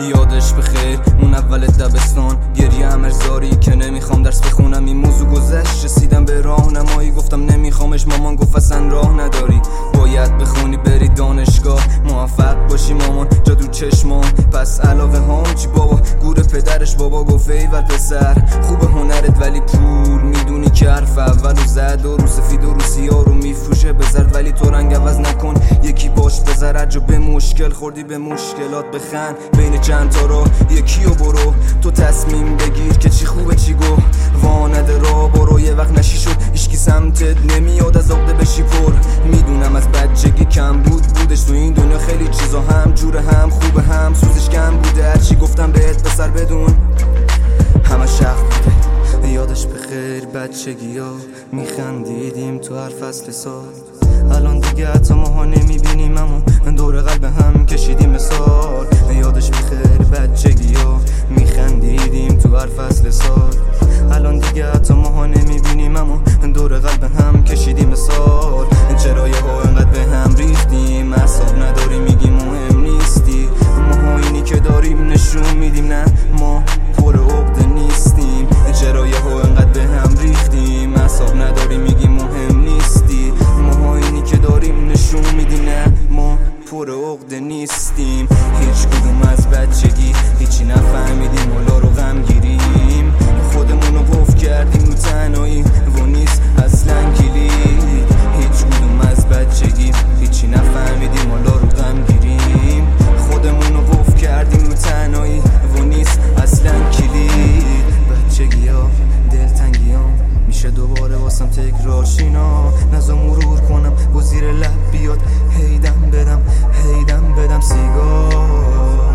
یادش بخیر اون اول دبستان، گریه ارزاری که نمیخوام درس بخونم. این موضوع گذشت، رسیدم به راهنمایی، گفتم نمیخوامش. مامان گفت اصلا راه نداری، باید بخونی بری دانشگاه، موفق باشی مامان جا تو چشمام. پس علاوه هم چی بابا، گور پدرش بابا گفت ایول پسر خوب هنرت ولی پول میدونی که حرف اولو زد و رو سفید و رو سیاه رو میفروشه به زرد. ولی تو رنگ عوض نکن یکی باش بذار، هر جا به مشکل خوردی به مشکلات بخند، بین چند تا راه یکی و برو. تو تصمیم بگیر که چی خوبه چی گو، وانده را برو یه وقت نشی شد هیچکی سمتت نمیاد، از عقده بشی پر. میدونم از بچگی کم بودش تو این دنیا، خیلی چیزا هم جوره هم خوبه هم سوزش کم بوده. هرچی گفتم بهت پسر بدون همه شخ بوده. یادش بخیر بچگی ها میخندیدیم تو هر فصل سال، الان دیگه حتی ماها نمیبینیم اما دور قلب هم کشیدیم سال. یادش بخیر بچگی ها میخندیدیم تو هر فصل سال، الان دیگه حتی ماها نمیبینیم اما دور قلب هم کشیدیم سال. چرا یه ها انقدر به هم ریختیم، اعصاب نداری میگی مهم نیستی، ماها اینی که داریم نشون میدیم نه ما پر عقده نیستیم. چرا یه ها انقدر به هم ریختیم، اعصاب نداری میگی مهم نیستی، ماها اینی که داریم نشون میدیم نه ما پر عقده نیستیم. هیچ کدوم از بچگی هیچی نفهمیدیم، حالا رو غم گیریم، خودمونو قفل کردیم رو تنهایی و نیست اصلا کلید. هیچ کدوم از بچگی هیچی نفهمیدیم، حالا رو غم گیریم، خودمونو قفل کردیم رو تنهایی و نیست اصلا کلید. بچگی ها دلتنگی ها میشه دوباره واسم تکرار شینا، نزا مرور کنم با زیر لب بیاد هیدم بدم سیگار.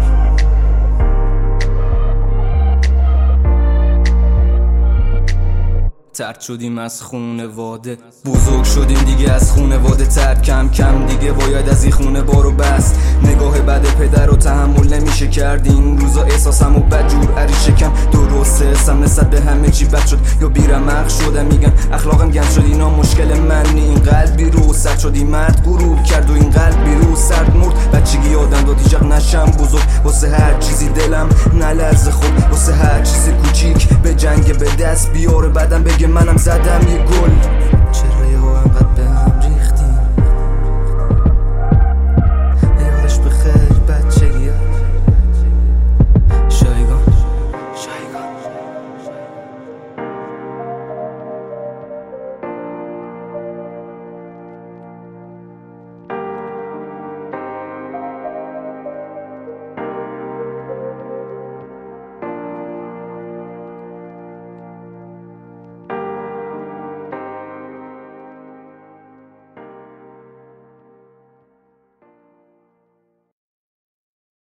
ترد شدیم از خونواده، بزرگ شدیم دیگه از خونواده ترد، کم کم دیگه باید از این خونه بارو بس. نگاه بد پدر رو تحمل نمیشه کرد، این روزا احساسم و بدجور عری شکم درسته حسم نسبت به همه چی بد شد یا بیرمق شده، میگن اخلاقم گم شد اینا مشکل من نی. این قلبی رو سرد شدی مرد غروب کرد و این قلبی رو سرد مرد. بچگی آدم داد ایجاب نشم بزرگ، واسه هر چیزی دلم نلرزه خود، واسه هر چیزی کوچیک به جنگ به دست بیاره بعدم بگه منم زدم یه گل.